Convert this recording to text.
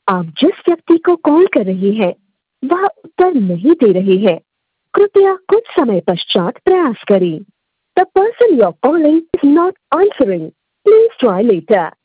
आप जिस व्यक्ति को कॉल कर रही हैं, वह उत्तर नहीं दे रहे हैं। कृपया कुछ समय पश्चात प्रयास करें। The person you're calling is not answering. Please try later.